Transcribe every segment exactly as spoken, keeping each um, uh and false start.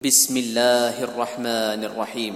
بسم الله الرحمن الرحيم.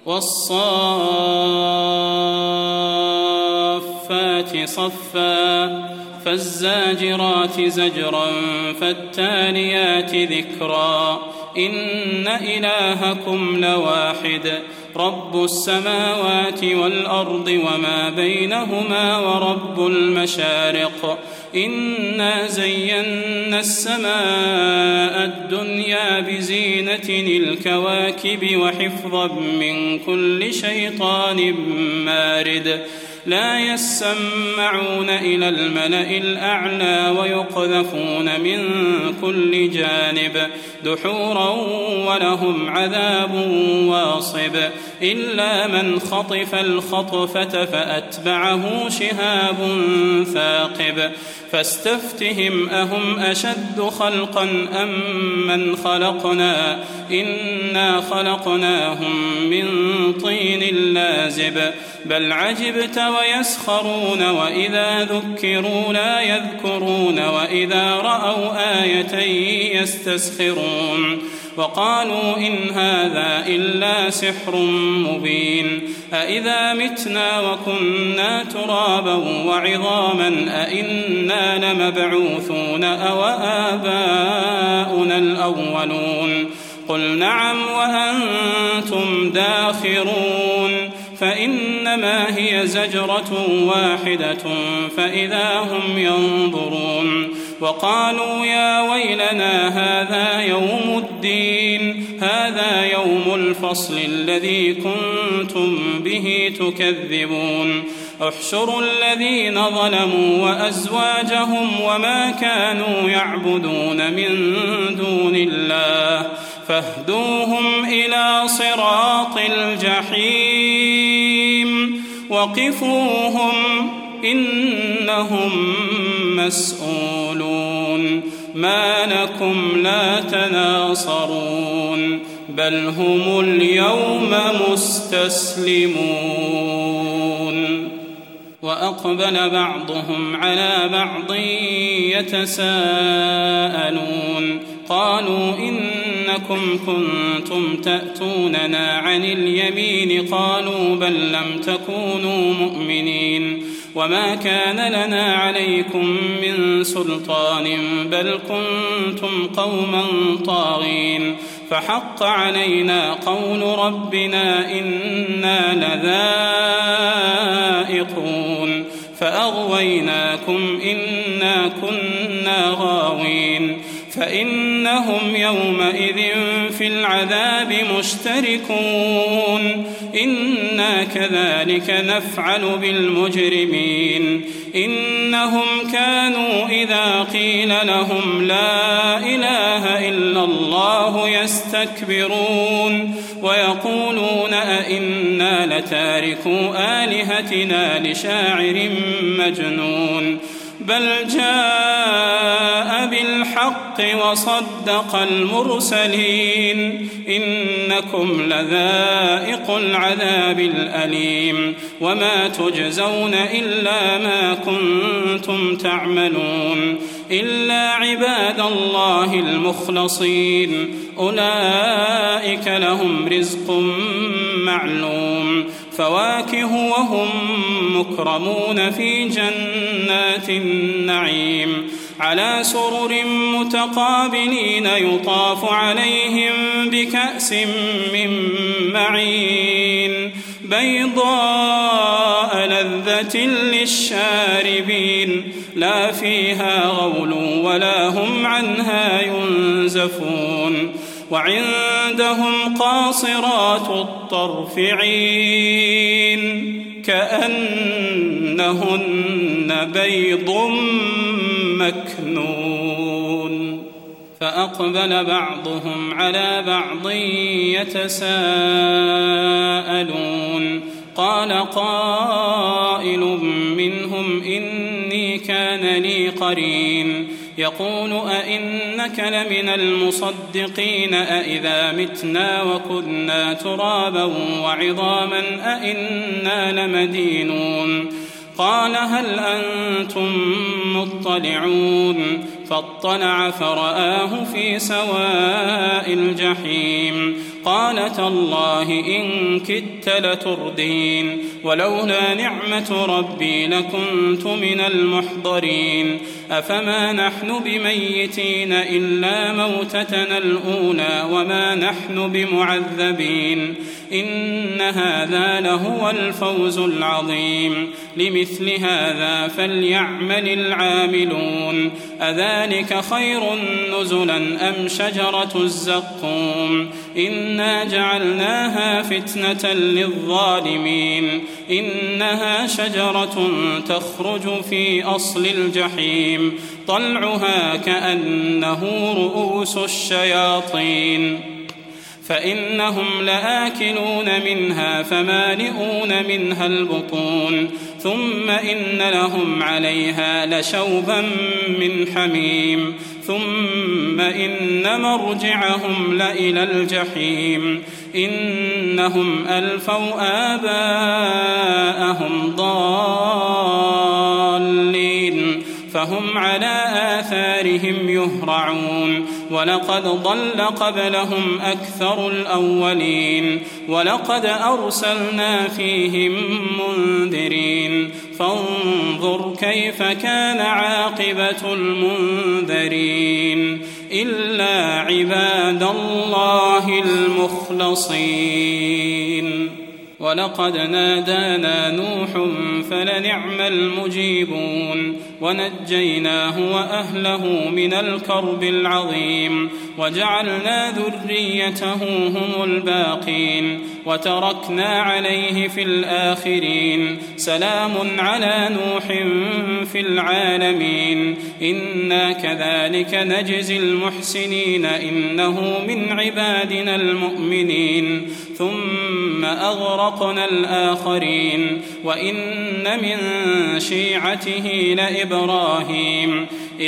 والصافات صفا فالزاجرات زجرا فالتاليات ذكرا إن إلهكم لواحد رب السماوات والأرض وما بينهما ورب المشارق إنا زينا السماء الدنيا بزينة الكواكب وحفظا من كل شيطان مارد لا يسمعون إلى الملأ الأعلى ويقذفون من كل جانب دحورا ولهم عذاب واصب إلا من خطف الخطفة فأتبعه شهاب ثاقب فاستفتهم أهم أشد خلقا أم من خلقنا إنا خلقناهم من طين لازب بل عجبت ويسخرون وإذا ذكروا لا يذكرون وإذا رأوا آية يستسخرون وقالوا إن هذا إلا سحر مبين أإذا متنا وكنا ترابا وعظاما أإنا لمبعوثون أو آباؤنا الأولون قل نعم وأنتم داخرون فإنما هي زجرة واحدة فإذا هم ينظرون وقالوا يا ويلنا هذا يوم الدين هذا يوم الفصل الذي كنتم به تكذبون احشروا الذين ظلموا وأزواجهم وما كانوا يعبدون من دون الله فاهدوهم إلى صراط الجحيم وقفوهم إنهم مسؤولون ما لكم لا تناصرون بل هم اليوم مستسلمون وأقبل بعضهم على بعض يتساءلون قالوا إنكم كنتم تأتوننا عن اليمين قالوا بل لم تكونوا مؤمنين وما كان لنا عليكم من سلطان بل كنتم قوما طاغين فحق علينا قول ربنا إنا لذائقون فأغويناكم إنا كنا غاوين فإنهم يومئذ في العذاب مشتركون إنا كذلك نفعل بالمجرمين إنهم كانوا إذا قيل لهم لا إله إلا الله يستكبرون ويقولون أئنا لتاركو آلهتنا لشاعر مجنون بل جاء بالحق وصدق المرسلين إنكم لذائق العذاب الأليم وما تجزون إلا ما كنتم تعملون إلا عباد الله المخلصين أولئك لهم رزق معلوم فواكه وهم مكرمون في جنات النعيم على سرر متقابلين يطاف عليهم بكأس من معين بيضاء لذة للشاربين لا فيها غول ولا هم عنها ينزفون وعندهم قاصرات الطرف عين كأنهن بيض مكنون فأقبل بعضهم على بعض يتساءلون قال قائل منهم إني كان لي قرين يقول أئنك لمن المصدقين أئذا متنا وكنا ترابا وعظاما أئنا لمدينون قال هل أنتم مطلعون فاطلع فرآه في سواء الجحيم قال تالله إن كدت لتردين ولولا نعمة ربي لكنت من المحضرين أفما نحن بميتين إلا موتتنا الأولى وما نحن بمعذبين إن هذا لهو الفوز العظيم لمثل هذا فليعمل العاملون أذلك خير نزلا أم شجرة الزقوم إنا جعلناها فتنة للظالمين إنها شجرة تخرج في أصل الجحيم طلعها كأنه رؤوس الشياطين فإنهم لآكلون منها فمالئون منها البطون ثم إن لهم عليها لشوبا من حميم ثم إن مرجعهم لإلى الجحيم إنهم ألفوا آباءهم ضالين فهم على آثارهم يهرعون ولقد ضل قبلهم أكثر الأولين ولقد أرسلنا فيهم منذرين فانظر كيف كان عاقبة المنذرين إلا عباد الله المخلصين ولقد نادانا نوح فلنعم المجيبون ونجيناه وأهله من الكرب العظيم وجعلنا ذريته هم الباقين وتركنا عليه في الآخرين سلام على نوح في العالمين إنا كذلك نجزي المحسنين إنه من عبادنا المؤمنين ثم أغرقنا الآخرين وإن من شيعته لإبراهيم إذ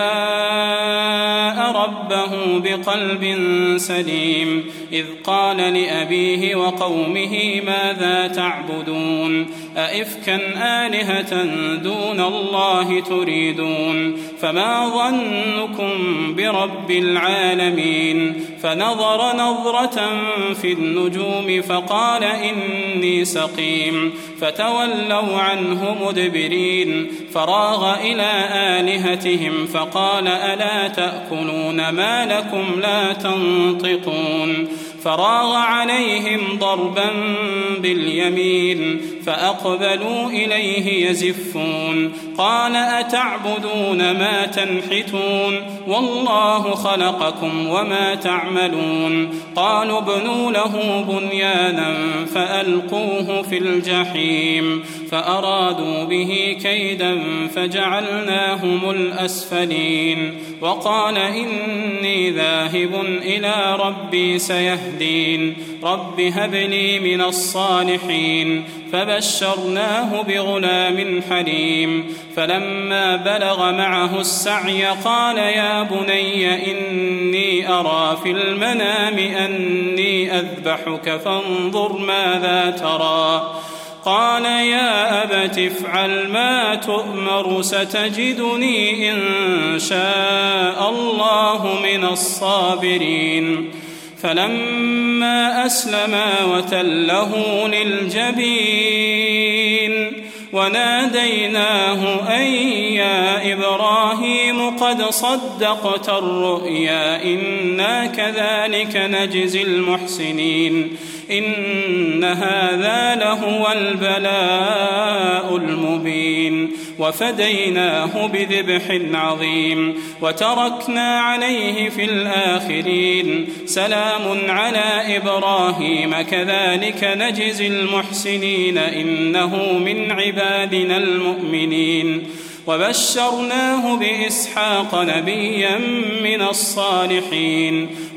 جاء ربه بقلب سليم إذ قال لأبيه وقومه ماذا تعبدون أئفكا آلهة دون الله تريدون فما ظنكم برب العالمين فنظر نظرة في النجوم فقال إني سقيم فتولوا عنه مدبرين فراغ إلى آلهتهم فقال ألا تأكلون ما لكم لا تنطقون فراغ عليهم ضربا باليمين فأقبلوا إليه يزفون قال أتعبدون ما تنحتون والله خلقكم وما تعملون قالوا ابنوا له بنيانا فألقوه في الجحيم فأرادوا به كيدا فجعلناهم الأسفلين وقال إني ذاهب إلى ربي سيهدين رب هب لي من الصالحين فبشرناه بغلام حليم فلما بلغ معه السعي قال يا بني إني أرى في المنام أني أذبحك فانظر ماذا ترى قال يا أبت افعل ما تؤمر ستجدني إن شاء الله من الصابرين فلما أسلما وتله للجبين وناديناه أن يا إبراهيم قد صدقت الرؤيا إنا كذلك نجزي المحسنين إن هذا لهو البلاء المبين وفديناه بذبح عظيم وتركنا عليه في الآخرين سلام على إبراهيم كذلك نجزي المحسنين إنه من عبادنا المؤمنين وبشرناه بإسحاق نبيا من الصالحين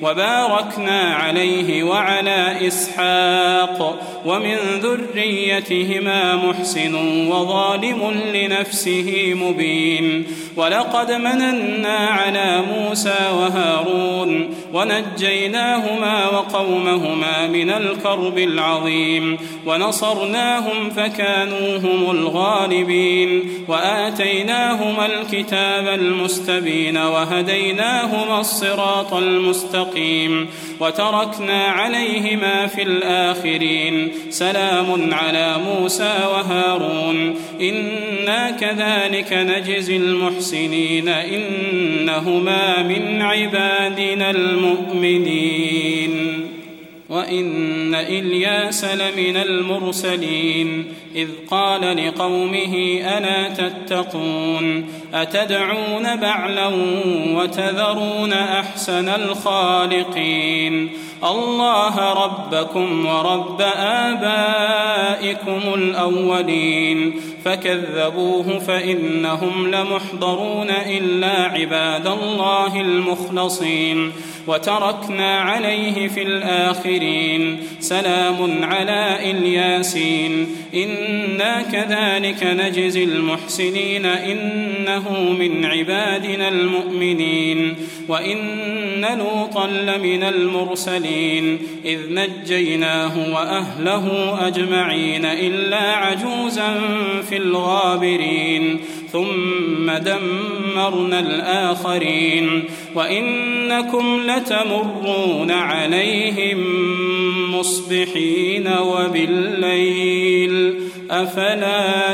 وباركنا عليه وعلى إسحاق ومن ذريتهما محسن وظالم لنفسه مبين ولقد مننا على موسى وهارون ونجيناهما وقومهما من الكرب العظيم ونصرناهم فكانوا هم الغالبين وآتيناهما الكتاب المستبين وهديناهما الصراط المستقيم وتركنا عليهما في الآخرين سلام على موسى وهارون إنا كذلك نجزي المحسنين إنهما من عبادنا المؤمنين وإن إلياس لمن المرسلين إذ قال لقومه ألا تتقون أتدعون بعلا وتذرون أحسن الخالقين الله ربكم ورب آبائكم الأولين فكذبوه فإنهم لمحضرون إلا عباد الله المخلصين وتركنا عليه في الآخرين سلام على الياسين إنا كذلك نجزي المحسنين إنه من عبادنا المؤمنين وإن لوطا لمن المرسلين إذ نجيناه وأهله أجمعين إلا عجوزا في الغابرين ثم دمرنا الآخرين وإنكم لتمرون عليهم مصبحين وبالليل أفلا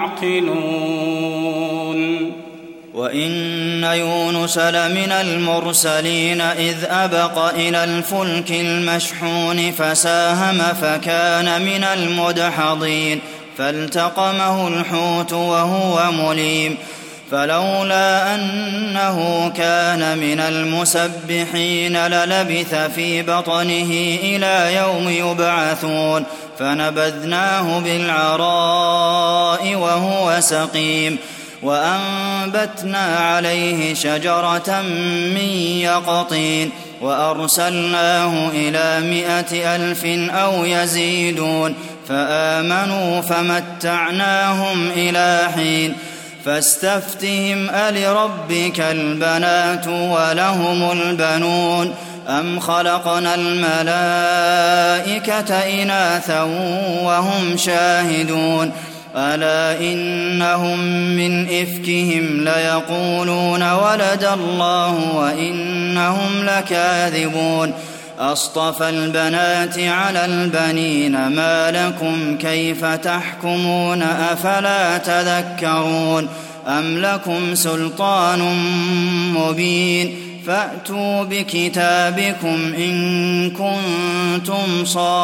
تعقلون وإن يونس لمن المرسلين إذ أبق إلى الفلك المشحون فساهم فكان من المدحضين فالتقمه الحوت وهو مليم فلولا أنه كان من المسبحين للبث في بطنه إلى يوم يبعثون فنبذناه بالعراء وهو سقيم وأنبتنا عليه شجرة من يقطين وأرسلناه إلى مائة ألف أو يزيدون فآمنوا فمتعناهم إلى حين فاستفتهم ألربك البنات ولهم البنون أم خلقنا الملائكة إناثا وهم شاهدون ألا إنهم من إفكهم ليقولون ولد الله وإنهم لكاذبون أصطفى البنات على البنين ما لكم كيف تحكمون أفلا تذكرون أم لكم سلطان مبين فأتوا بكتابكم إن كنتم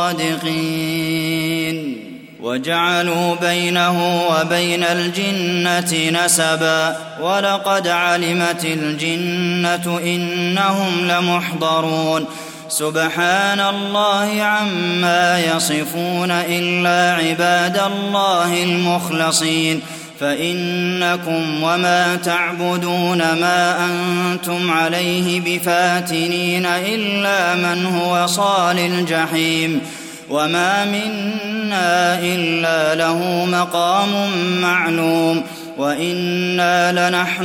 صادقين وجعلوا بينه وبين الجنة نسبا ولقد علمت الجنة إنهم لمحضرون سبحان الله عما يصفون إلا عباد الله المخلصين فإنكم وما تعبدون ما أنتم عليه بفاتنين إلا من هو صال الجحيم وما منا إلا له مقام معلوم وإنا لنحن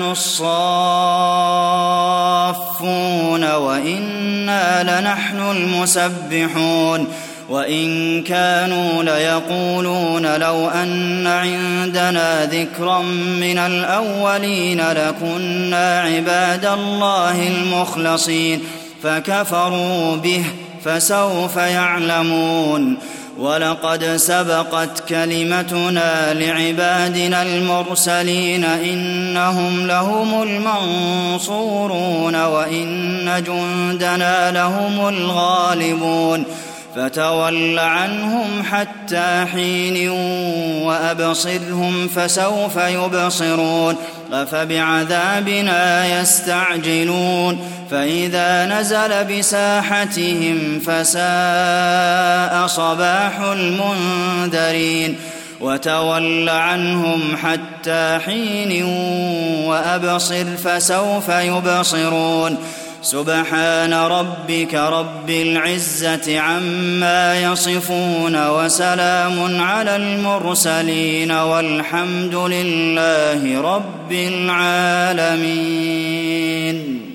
الصافون وإنا لنحن المسبحون وإن كانوا ليقولون لو أن عندنا ذكرا من الأولين لكنا عباد الله المخلصين فكفروا به فسوف يعلمون ولقد سبقت كلمتنا لعبادنا المرسلين إنهم لهم المنصورون وإن جندنا لهم الغالبون فتول عنهم حتى حين وأبصرهم فسوف يبصرون أفبعذابنا يستعجلون فإذا نزل بساحتهم فساء صباح المنذرين وتول عنهم حتى حين وأبصر فسوف يبصرون سبحان ربك رب العزة عما يصفون وسلام على المرسلين والحمد لله رب العالمين.